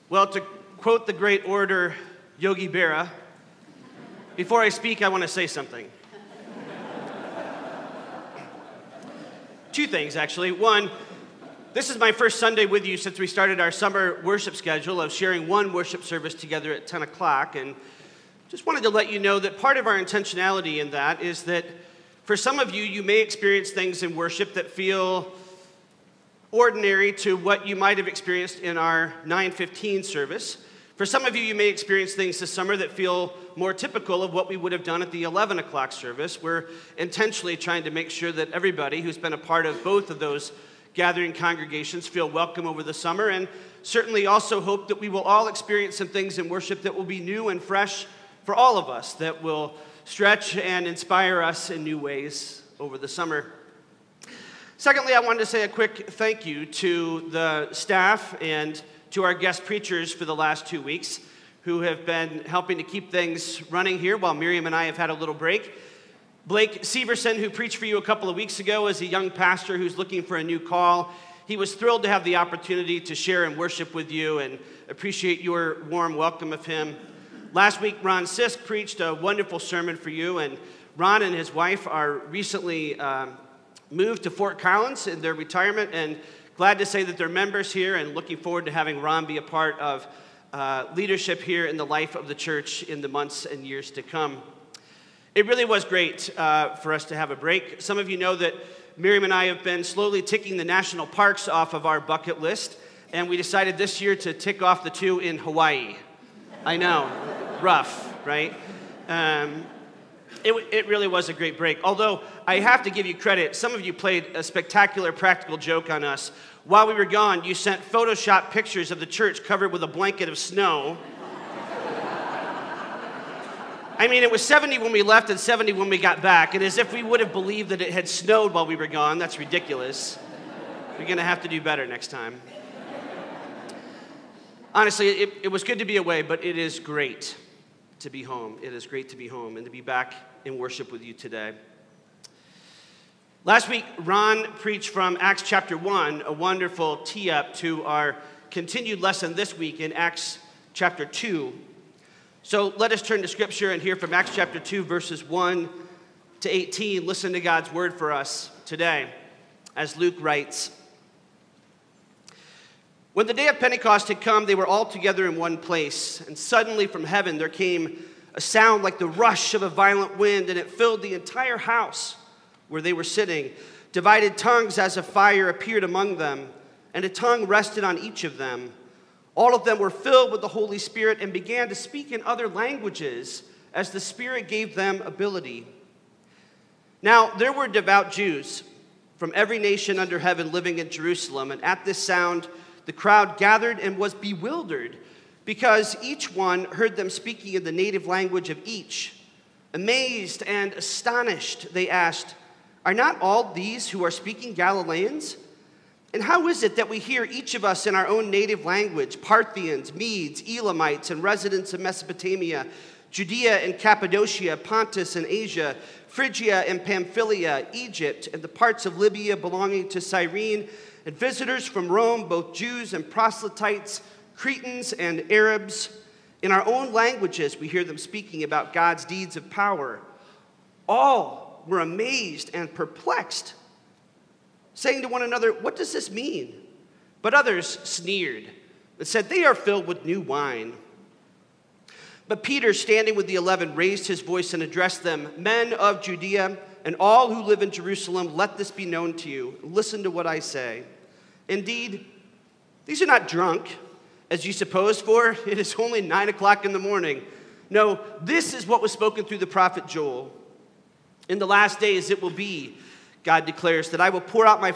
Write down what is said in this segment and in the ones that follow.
Well, to quote the great orator Yogi Berra, before I speak, I want to say something. Two things, actually. One, this is my first Sunday with you since we started our summer worship schedule of sharing one worship service together at 10 o'clock. And just wanted to let you know that part of our intentionality in that is that for some of you, you may experience things in worship that feel ordinary to what you might have experienced in our 9:15 service. For some of you, you may experience things this summer that feel more typical of what we would have done at the 11 o'clock service. We're intentionally trying to make sure that everybody who's been a part of both of those gathering congregations feel welcome over the summer, and certainly also hope that we will all experience some things in worship that will be new and fresh for all of us, that will stretch and inspire us in new ways over the summer. Secondly, I wanted to say a quick thank you to the staff and to our guest preachers for the last 2 weeks who have been helping to keep things running here while Miriam and I have had a little break. Blake Severson, who preached for you a couple of weeks ago, is a young pastor who's looking for a new call. He was thrilled to have the opportunity to share and worship with you and appreciate your warm welcome of him. Last week, Ron Sisk preached a wonderful sermon for you, and Ron and his wife are recently moved to Fort Collins in their retirement, and glad to say that they're members here and looking forward to having Ron be a part of leadership here in the life of the church in the months and years to come. It really was great for us to have a break. Some of you know that Miriam and I have been slowly ticking the national parks off of our bucket list, and we decided this year to tick off the 2 in Hawaii. I know, rough, right? It really was a great break. Although, I have to give you credit, some of you played a spectacular practical joke on us. While we were gone, you sent Photoshop pictures of the church covered with a blanket of snow. I mean, it was 70 when we left and 70 when we got back, and as if we would have believed that it had snowed while we were gone. That's ridiculous. We're going to have to do better next time. Honestly, it was good to be away, but it is great to be home. It is great to be home and to be back in worship with you today. Last week, Ron preached from Acts chapter 1, a wonderful tee-up to our continued lesson this week in Acts chapter 2. So let us turn to Scripture and hear from Acts chapter 2, verses 1 to 18. Listen to God's word for us today, as Luke writes. When the day of Pentecost had come, they were all together in one place, and suddenly from heaven there came a sound like the rush of a violent wind, and it filled the entire house where they were sitting. Divided tongues as of fire appeared among them, and a tongue rested on each of them. All of them were filled with the Holy Spirit and began to speak in other languages as the Spirit gave them ability. Now there were devout Jews from every nation under heaven living in Jerusalem, and at this sound the crowd gathered and was bewildered because each one heard them speaking in the native language of each. Amazed and astonished, they asked, "Are not all these who are speaking Galileans? And how is it that we hear each of us in our own native language, Parthians, Medes, Elamites, and residents of Mesopotamia, Judea and Cappadocia, Pontus and Asia, Phrygia and Pamphylia, Egypt, and the parts of Libya belonging to Cyrene, and visitors from Rome, both Jews and proselytes, Cretans and Arabs? In our own languages we hear them speaking about God's deeds of power." All were amazed and perplexed, saying to one another, "What does this mean?" But others sneered and said, "They are filled with new wine." But Peter, standing with the 11, raised his voice and addressed them, "Men of Judea and all who live in Jerusalem, let this be known to you. Listen to what I say. Indeed, these are not drunk, as you suppose, for it is only 9 o'clock in the morning. No, this is what was spoken through the prophet Joel. In the last days it will be, God declares, that I will pour out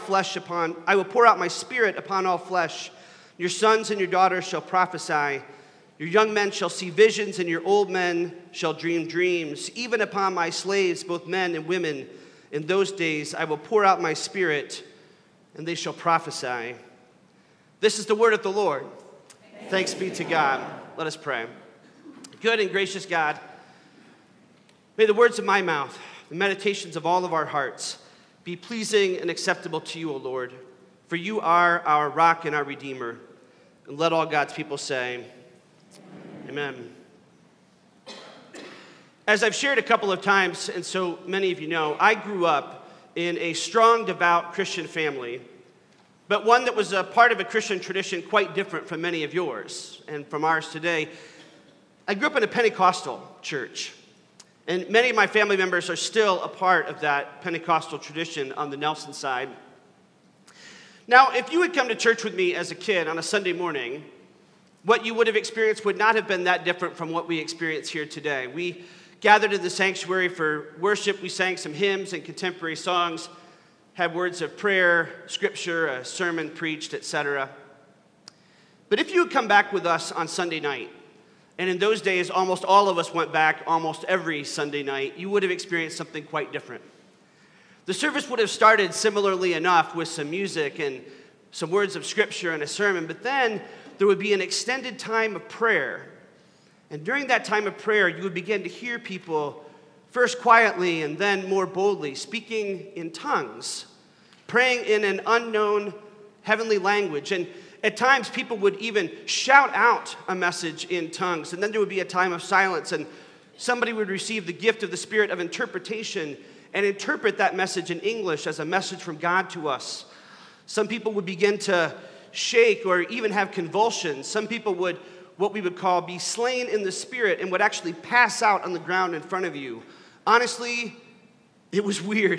my spirit upon all flesh. Your sons and your daughters shall prophesy. Your young men shall see visions, and your old men shall dream dreams. Even upon my slaves, both men and women, in those days I will pour out my spirit, and they shall prophesy." This is the word of the Lord. Thanks be to God. Let us pray. Good and gracious God, may the words of my mouth, the meditations of all of our hearts, be pleasing and acceptable to you, O Lord, for you are our rock and our redeemer. And let all God's people say, amen. As I've shared a couple of times, and so many of you know, I grew up in a strong, devout Christian family, but one that was a part of a Christian tradition quite different from many of yours and from ours today. I grew up in a Pentecostal church, and many of my family members are still a part of that Pentecostal tradition on the Nelson side. Now, if you had come to church with me as a kid on a Sunday morning, what you would have experienced would not have been that different from what we experience here today. We gathered in the sanctuary for worship. We sang some hymns and contemporary songs, had words of prayer, scripture, a sermon preached, etc. But if you had come back with us on Sunday night, and in those days almost all of us went back almost every Sunday night, you would have experienced something quite different. The service would have started similarly enough with some music and some words of scripture and a sermon, but then there would be an extended time of prayer. And during that time of prayer, you would begin to hear people, first quietly and then more boldly, speaking in tongues, praying in an unknown heavenly language. And at times, people would even shout out a message in tongues. And then there would be a time of silence, and somebody would receive the gift of the spirit of interpretation and interpret that message in English as a message from God to us. Some people would begin to shake or even have convulsions. Some people would, what we would call, be slain in the spirit and would actually pass out on the ground in front of you. Honestly, it was weird.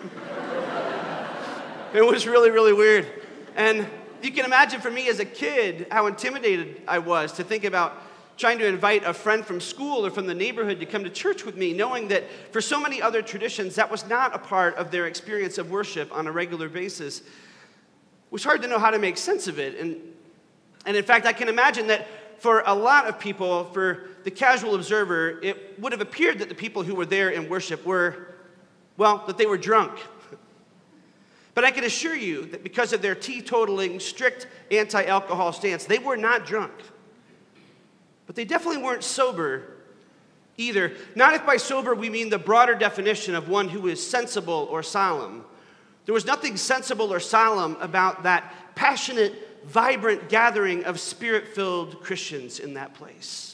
It was really, really weird. And you can imagine for me as a kid how intimidated I was to think about trying to invite a friend from school or from the neighborhood to come to church with me, knowing that for so many other traditions, that was not a part of their experience of worship on a regular basis. It was hard to know how to make sense of it. And in fact, I can imagine that for a lot of people, for the casual observer, it would have appeared that the people who were there in worship were, well, that they were drunk. But I can assure you that because of their teetotaling, strict anti-alcohol stance, they were not drunk. But they definitely weren't sober either. Not if by sober we mean the broader definition of one who is sensible or solemn. There was nothing sensible or solemn about that passionate, vibrant gathering of spirit-filled Christians in that place.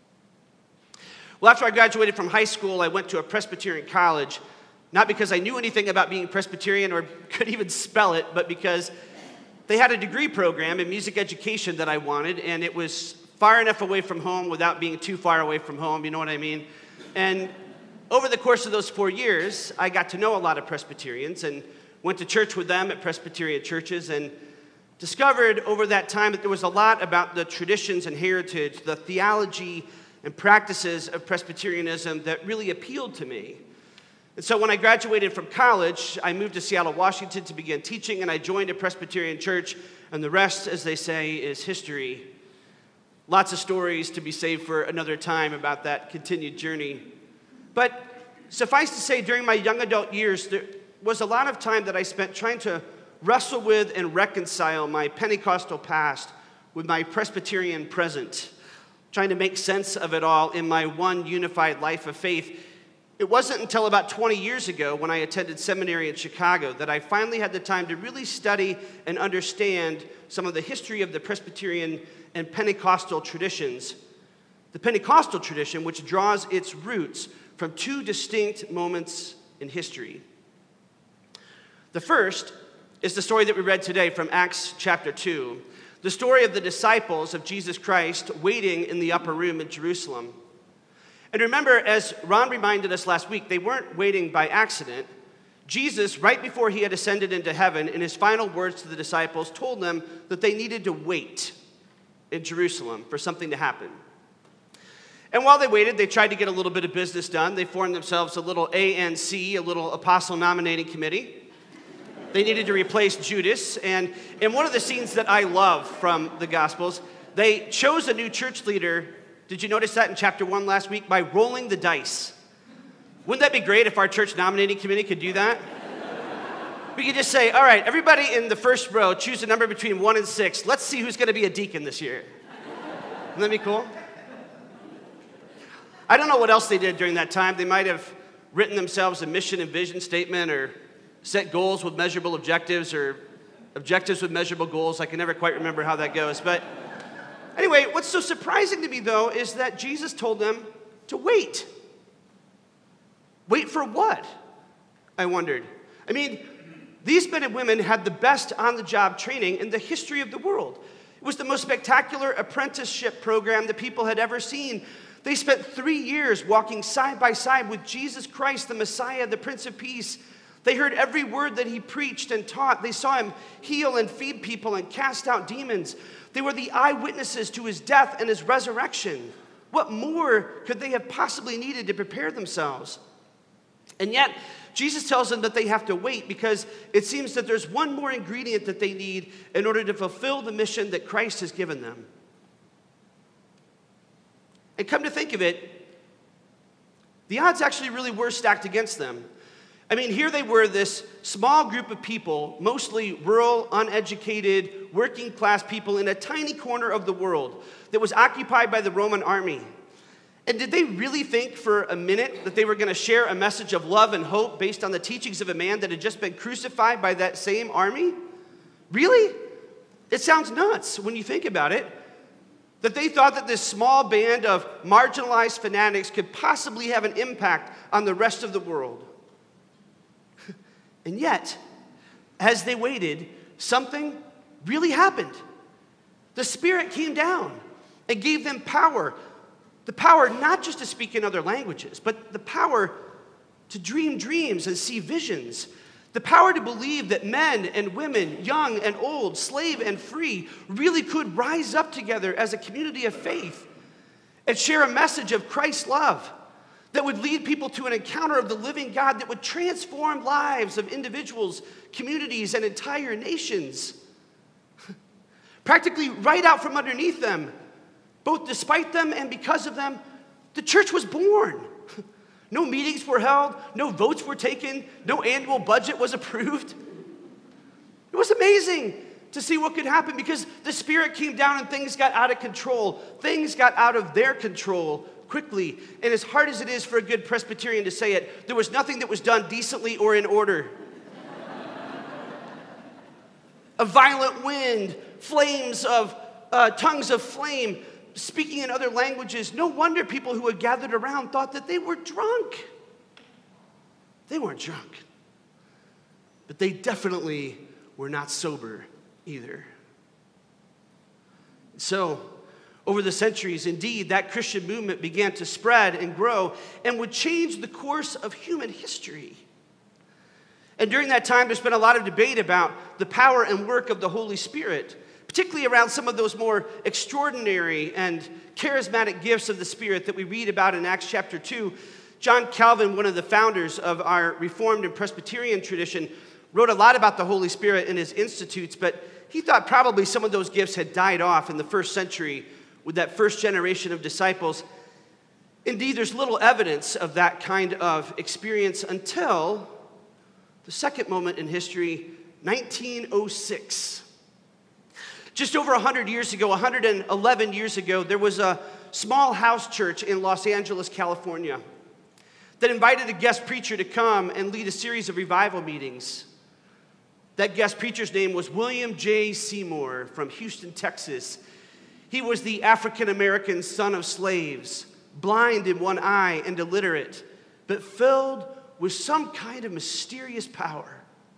Well, after I graduated from high school, I went to a Presbyterian college, not because I knew anything about being Presbyterian or could even spell it, but because they had a degree program in music education that I wanted, and it was far enough away from home without being too far away from home, you know what I mean? And over the course of those 4 years, I got to know a lot of Presbyterians and went to church with them at Presbyterian churches and discovered over that time that there was a lot about the traditions and heritage, the theology and practices of Presbyterianism that really appealed to me. And so when I graduated from college, I moved to Seattle, Washington to begin teaching, and I joined a Presbyterian church, and the rest, as they say, is history. Lots of stories to be saved for another time about that continued journey. But suffice to say, during my young adult years, there was a lot of time that I spent trying to wrestle with and reconcile my Pentecostal past with my Presbyterian present, trying to make sense of it all in my one unified life of faith. It wasn't until about 20 years ago when I attended seminary in Chicago that I finally had the time to really study and understand some of the history of the Presbyterian and Pentecostal traditions. The Pentecostal tradition, which draws its roots from two distinct moments in history. The first is the story that we read today from Acts chapter 2, the story of the disciples of Jesus Christ waiting in the upper room in Jerusalem. And remember, as Ron reminded us last week, they weren't waiting by accident. Jesus, right before he had ascended into heaven, in his final words to the disciples, told them that they needed to wait in Jerusalem for something to happen. And while they waited, they tried to get a little bit of business done. They formed themselves a little ANC, a little apostle nominating committee. They needed to replace Judas. And in one of the scenes that I love from the Gospels, they chose a new church leader. Did you notice that in chapter 1 last week? By rolling the dice. Wouldn't that be great if our church nominating committee could do that? We could just say, all right, everybody in the first row, choose a number between 1 and 6. Let's see who's going to be a deacon this year. Wouldn't that be cool? I don't know what else they did during that time. They might have written themselves a mission and vision statement or set goals with measurable objectives or objectives with measurable goals. I can never quite remember how that goes. But Anyway, what's so surprising to me, though, is that Jesus told them to wait. Wait for what? I wondered. I mean, these men and women had the best on-the-job training in the history of the world. It was the most spectacular apprenticeship program that people had ever seen. They spent 3 years walking side by side with Jesus Christ, the Messiah, the Prince of Peace. They heard every word that he preached and taught. They saw him heal and feed people and cast out demons. They were the eyewitnesses to his death and his resurrection. What more could they have possibly needed to prepare themselves? And yet, Jesus tells them that they have to wait because it seems that there's one more ingredient that they need in order to fulfill the mission that Christ has given them. And come to think of it, the odds actually really were stacked against them. I mean, here they were, this small group of people, mostly rural, uneducated, working class people in a tiny corner of the world that was occupied by the Roman army. And did they really think for a minute that they were going to share a message of love and hope based on the teachings of a man that had just been crucified by that same army? Really? It sounds nuts when you think about it. That they thought that this small band of marginalized fanatics could possibly have an impact on the rest of the world. And yet, as they waited, something really happened. The Spirit came down and gave them power. The power not just to speak in other languages, but the power to dream dreams and see visions. The power to believe that men and women, young and old, slave and free, really could rise up together as a community of faith and share a message of Christ's love that would lead people to an encounter of the living God that would transform lives of individuals, communities, and entire nations. Practically right out from underneath them, both despite them and because of them, the church was born. No meetings were held, no votes were taken, no annual budget was approved. It was amazing to see what could happen because the Spirit came down and things got out of control. Things got out of their control quickly. And as hard as it is for a good Presbyterian to say it, there was nothing that was done decently or in order. A violent wind, flames of tongues of flame, speaking in other languages. No wonder people who had gathered around thought that they were drunk. They weren't drunk. But they definitely were not sober either. So, over the centuries, indeed, that Christian movement began to spread and grow and would change the course of human history. And during that time, there's been a lot of debate about the power and work of the Holy Spirit, particularly around some of those more extraordinary and charismatic gifts of the Spirit that we read about in Acts chapter 2. John Calvin, one of the founders of our Reformed and Presbyterian tradition, wrote a lot about the Holy Spirit in his Institutes, but he thought probably some of those gifts had died off in the first century with that first generation of disciples. Indeed, there's little evidence of that kind of experience until the second moment in history, 1906. Just over 100 years ago, 111 years ago, there was a small house church in Los Angeles, California, that invited a guest preacher to come and lead a series of revival meetings. That guest preacher's name was William J. Seymour from Houston, Texas. He was the African-American son of slaves, blind in one eye and illiterate, but filled with some kind of mysterious power.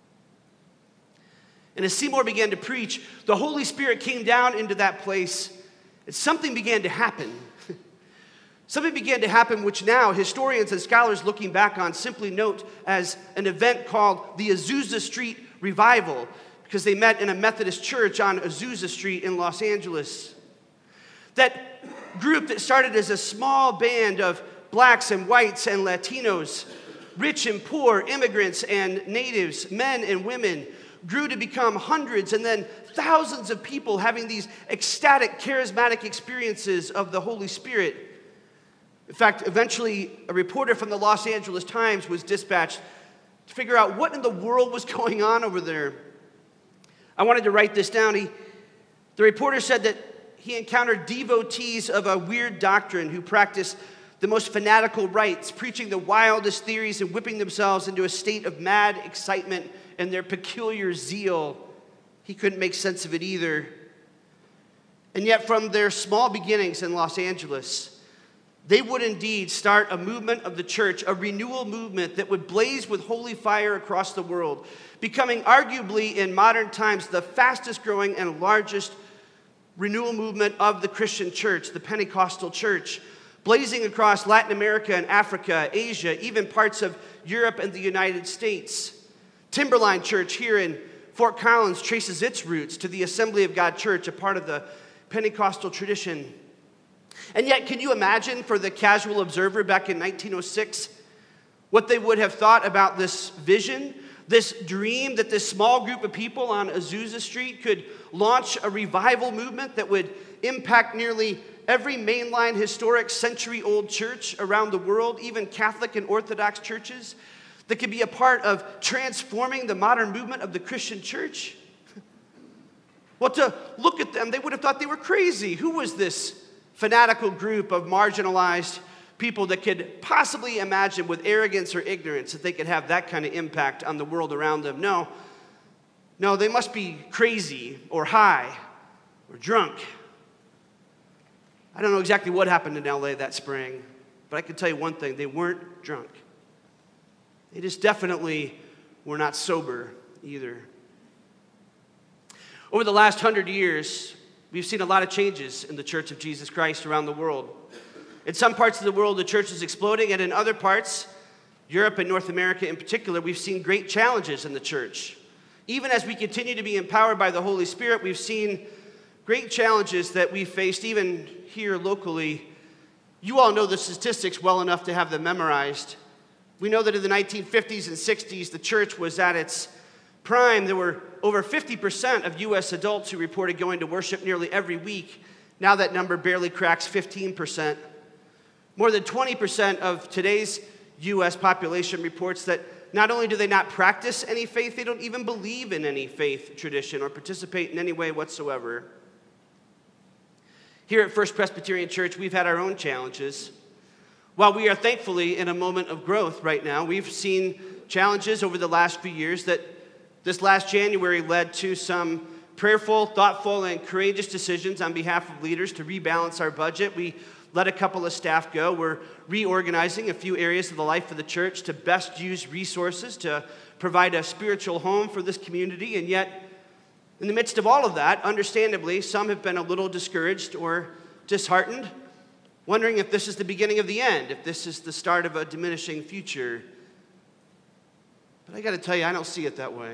And as Seymour began to preach, the Holy Spirit came down into that place, and something began to happen. Something began to happen which now historians and scholars looking back on simply note as an event called the Azusa Street Revival, because they met in a Methodist church on Azusa Street in Los Angeles. That group that started as a small band of blacks and whites and Latinos, rich and poor, immigrants and natives, men and women, grew to become hundreds and then thousands of people having these ecstatic, charismatic experiences of the Holy Spirit. In fact, eventually a reporter from the Los Angeles Times was dispatched to figure out what in the world was going on over there. I wanted to write this down. The reporter said that he encountered devotees of a weird doctrine who practiced the most fanatical rites, preaching the wildest theories and whipping themselves into a state of mad excitement and their peculiar zeal. He couldn't make sense of it either. And yet from their small beginnings in Los Angeles, they would indeed start a movement of the church, a renewal movement that would blaze with holy fire across the world, becoming arguably in modern times the fastest growing and largest renewal movement of the Christian church, the Pentecostal church, blazing across Latin America and Africa, Asia, even parts of Europe and the United States. Timberline Church here in Fort Collins traces its roots to the Assembly of God Church, a part of the Pentecostal tradition. And yet, can you imagine for the casual observer back in 1906 what they would have thought about this vision, this dream that this small group of people on Azusa Street could launch a revival movement that would impact nearly every mainline historic century-old church around the world, even Catholic and Orthodox churches, that could be a part of transforming the modern movement of the Christian church? Well, to look at them, they would have thought they were crazy. Who was this fanatical group of marginalized people that could possibly imagine with arrogance or ignorance that they could have that kind of impact on the world around them? No, they must be crazy or high or drunk. I don't know exactly what happened in LA that spring, but I can tell you one thing: they weren't drunk. They just definitely were not sober either. Over the last 100 years, we've seen a lot of changes in the Church of Jesus Christ around the world. In some parts of the world, the church is exploding, and in other parts, Europe and North America in particular, we've seen great challenges in the church. Even as we continue to be empowered by the Holy Spirit, we've seen great challenges that we faced even here locally. You all know the statistics well enough to have them memorized. We know that in the 1950s and 60s, the church was at its prime. There were over 50% of U.S. adults who reported going to worship nearly every week. Now that number barely cracks 15%. More than 20% of today's U.S. population reports that not only do they not practice any faith, they don't even believe in any faith tradition or participate in any way whatsoever. Here at First Presbyterian Church, we've had our own challenges. While we are thankfully in a moment of growth right now, we've seen challenges over the last few years that this last January led to some prayerful, thoughtful, and courageous decisions on behalf of leaders to rebalance our budget. We let a couple of staff go. We're reorganizing a few areas of the life of the church to best use resources to provide a spiritual home for this community. And yet, in the midst of all of that, understandably, some have been a little discouraged or disheartened, wondering if this is the beginning of the end, if this is the start of a diminishing future. But I got to tell you, I don't see it that way.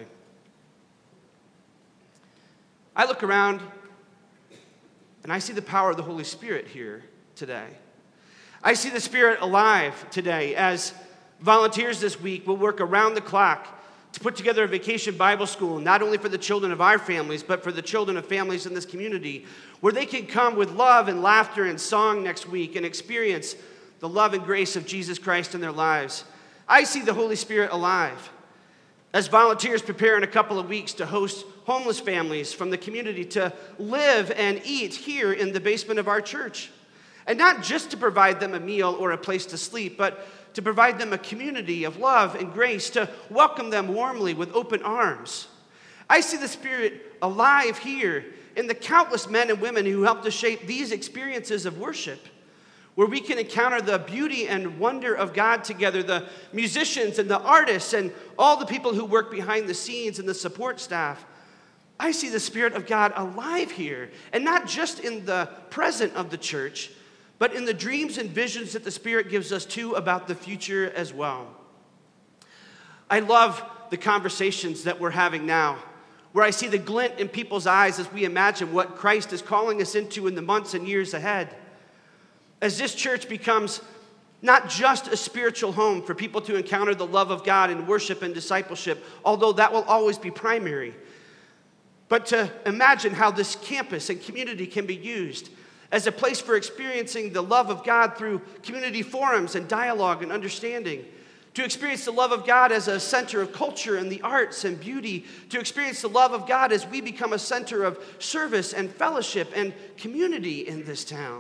I look around and I see the power of the Holy Spirit here today. I see the Spirit alive today as volunteers this week will work around the clock to put together a vacation Bible school, not only for the children of our families, but for the children of families in this community, where they can come with love and laughter and song next week and experience the love and grace of Jesus Christ in their lives. I see the Holy Spirit alive as volunteers prepare in a couple of weeks to host homeless families from the community to live and eat here in the basement of our church. And not just to provide them a meal or a place to sleep, but to provide them a community of love and grace, to welcome them warmly with open arms. I see the Spirit alive here in the countless men and women who help to shape these experiences of worship, where we can encounter the beauty and wonder of God together, the musicians and the artists and all the people who work behind the scenes and the support staff. I see the Spirit of God alive here, and not just in the present of the church, but in the dreams and visions that the Spirit gives us too about the future as well. I love the conversations that we're having now, where I see the glint in people's eyes as we imagine what Christ is calling us into in the months and years ahead. As this church becomes not just a spiritual home for people to encounter the love of God in worship and discipleship, although that will always be primary, but to imagine how this campus and community can be used as a place for experiencing the love of God through community forums and dialogue and understanding, to experience the love of God as a center of culture and the arts and beauty, to experience the love of God as we become a center of service and fellowship and community in this town.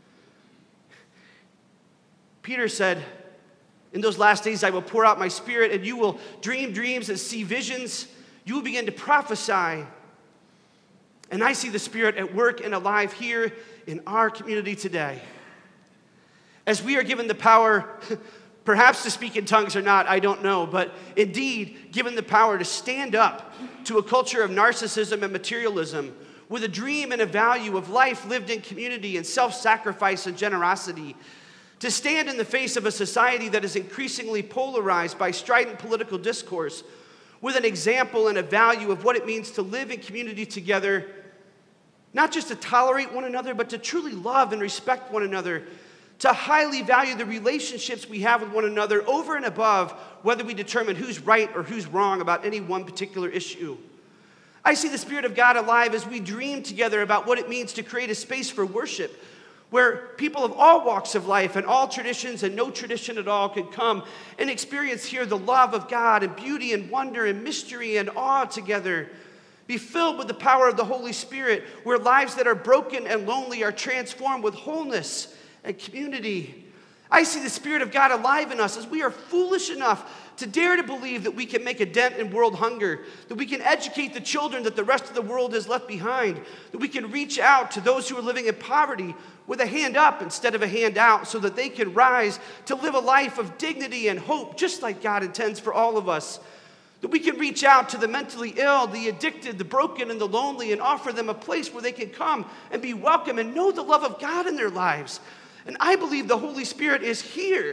Peter said, "In those last days I will pour out my Spirit, and you will dream dreams and see visions. You will begin to prophesy." And I see the Spirit at work and alive here in our community today. As we are given the power, perhaps to speak in tongues or not, I don't know, but indeed given the power to stand up to a culture of narcissism and materialism with a dream and a value of life lived in community and self-sacrifice and generosity, to stand in the face of a society that is increasingly polarized by strident political discourse with an example and a value of what it means to live in community together, not just to tolerate one another, but to truly love and respect one another, to highly value the relationships we have with one another over and above whether we determine who's right or who's wrong about any one particular issue. I see the Spirit of God alive as we dream together about what it means to create a space for worship where people of all walks of life and all traditions and no tradition at all can come and experience here the love of God and beauty and wonder and mystery and awe together. Be filled with the power of the Holy Spirit, where lives that are broken and lonely are transformed with wholeness and community. I see the Spirit of God alive in us as we are foolish enough to dare to believe that we can make a dent in world hunger, that we can educate the children that the rest of the world has left behind, that we can reach out to those who are living in poverty with a hand up instead of a hand out so that they can rise to live a life of dignity and hope just like God intends for all of us. That we can reach out to the mentally ill, the addicted, the broken, and the lonely and offer them a place where they can come and be welcome and know the love of God in their lives. And I believe the Holy Spirit is here.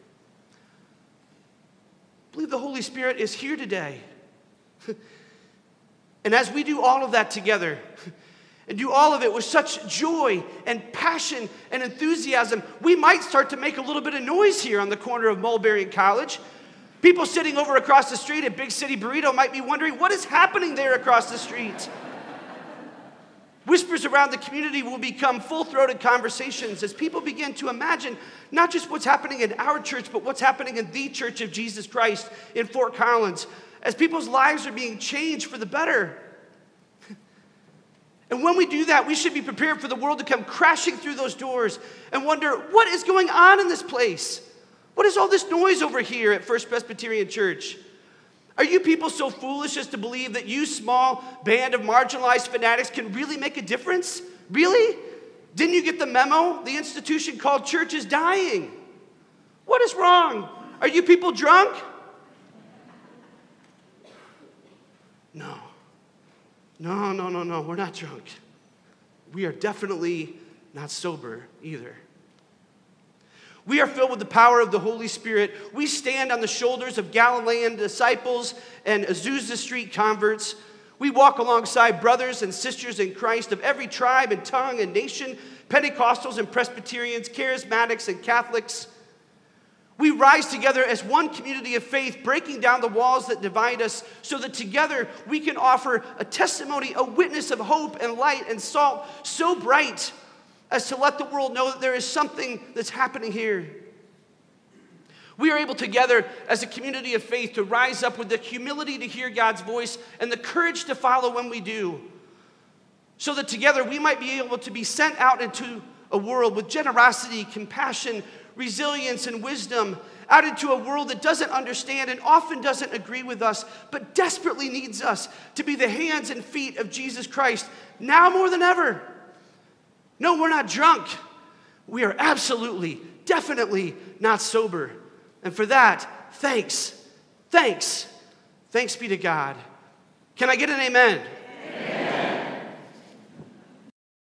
I believe the Holy Spirit is here today. And as we do all of that together, and do all of it with such joy and passion and enthusiasm, we might start to make a little bit of noise here on the corner of Mulberry and College. People sitting over across the street at Big City Burrito might be wondering, what is happening there across the street? Whispers around the community will become full-throated conversations as people begin to imagine not just what's happening in our church, but what's happening in the Church of Jesus Christ in Fort Collins, as people's lives are being changed for the better. And when we do that, we should be prepared for the world to come crashing through those doors and wonder, what is going on in this place? What is all this noise over here at First Presbyterian Church? Are you people so foolish as to believe that you small band of marginalized fanatics can really make a difference? Really? Didn't you get the memo? The institution called church is dying. What is wrong? Are you people drunk? No. No, we're not drunk. We are definitely not sober either. We are filled with the power of the Holy Spirit. We stand on the shoulders of Galilean disciples and Azusa Street converts. We walk alongside brothers and sisters in Christ of every tribe and tongue and nation, Pentecostals and Presbyterians, Charismatics and Catholics. We rise together as one community of faith, breaking down the walls that divide us so that together we can offer a testimony, a witness of hope and light and salt so bright as to let the world know that there is something that's happening here. We are able together as a community of faith to rise up with the humility to hear God's voice and the courage to follow when we do, so that together we might be able to be sent out into a world with generosity, compassion, resilience, and wisdom, out into a world that doesn't understand and often doesn't agree with us, but desperately needs us to be the hands and feet of Jesus Christ, now more than ever. No, we're not drunk. We are absolutely, definitely not sober. And for that, thanks be to God. Can I get an amen?